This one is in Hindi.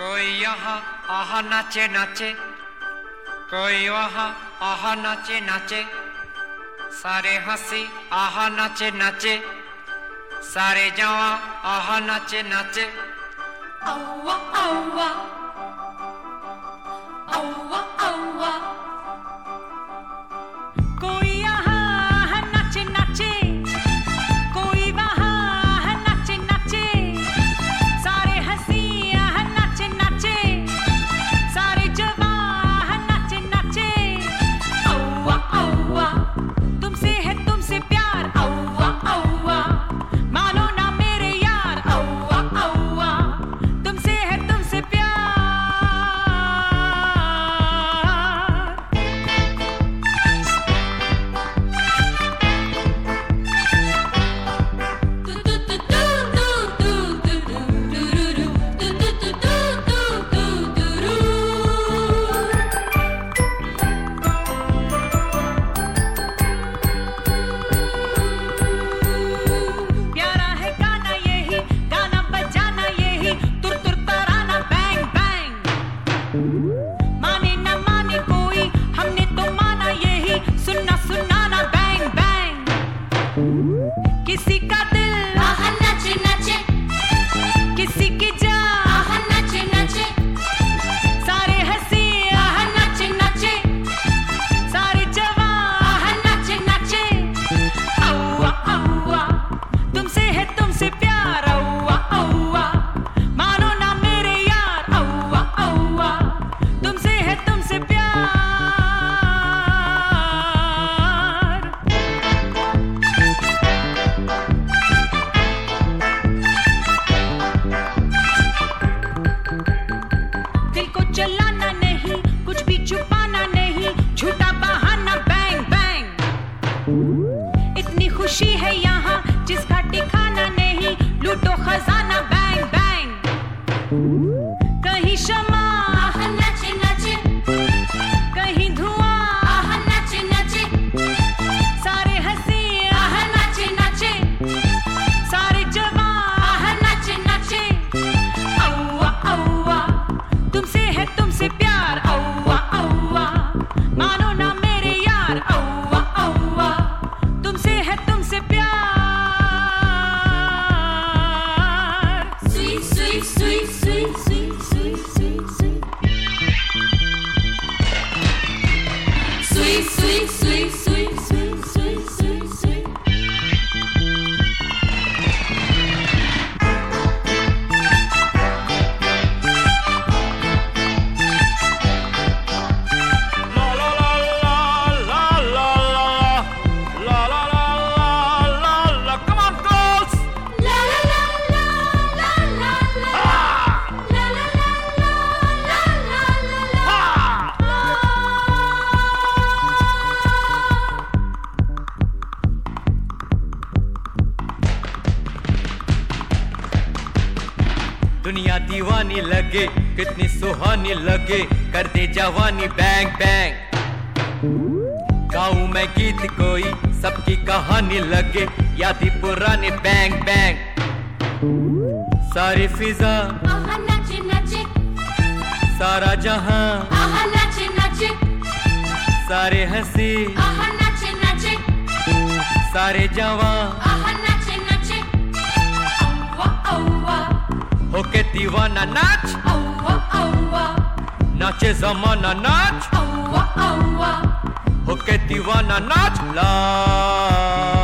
कोई यहाँ आहा नाचे नाचे, कोई वहाँ आहा नाचे नाचे, सारे हंसी आहा नाचे नाचे, सारे जवां आहा नाचे नाचे। औवा औवा औवा औवा, कोई यहाँ नाचे नाचे, कोई वहाँ नाचे नाचे, सारे हंसी यहाँ नाचे नाचे, सारे जवां नाचे नाचे। औवा औवा, तुमसे है तुमसे प्यार, औवा औवा, मानो ना मेरे यार, औवा औवा, तुमसे है तुमसे प्यार। प्यारा है गाना यही, गाना बजाना यही, तुर तुर तराना बैंग बैंग। माने न माने कोई, हमने तो माना यही, सुनना सुनाना बैंग बैंग। किसी का दिल आहा नाचे नाचे, किसी की जान आहा नाचे नाचे, सारे हंसी आहा नाचे नाचे, सारे जवां आहा नाचे नाचे। औवा औवा, तुमसे है तुमसे प्यार, औवा औवा, मानो ना मेरे यार, औवा औवा, तुमसे है तुमसे प्यार। दिल को चलाना नहीं, कुछ भी छुपाना नहीं, झूठा बहाना बैंग बैंग। इतनी खुशी है यहाँ जिसका ठिकाना नहीं, लूटो खजाना बैंग बैंग। कहीं शमा आहा नाचे नाचे, कहीं धुआं आहा नाचे नाचे, सारे हंसी आहा नाचे नाचे, सारे जवां आहा नाचे नाचे। औवा औवा, तुमसे है तुमसे प्यार, औवा औवा, मानो ना मेरे यार, औवा औवा, तुमसे है तुमसे प्यार। सुई सुई सुई सुई सुई सुई सुई सुई, सुई सुई सुई सुई सुई सुई सुई सुई। La la la la la la la la la la la la. Come on, girls! La la la la la la la, la la la la la la la दुनिया दीवानी लगे, कितनी सुहानी लगे, कर दे जवानी बैंग बैंग। गाऊं मैं गीत कोई, सबकी कहानी लगे, यादी पुरानी बैंग बैंग। सारी फिजा आहा नाचे नाचे, सारा जहां, आहा नाचे नाचे, सारे हंसी आहा नाचे नाचे, सारे जवां आहा नाचे नाचे। औवा औवा होके दीवाना नाच, औवा औवा, नाचे जमाना नाच, औवा औवा, होके दीवाना नाच। ला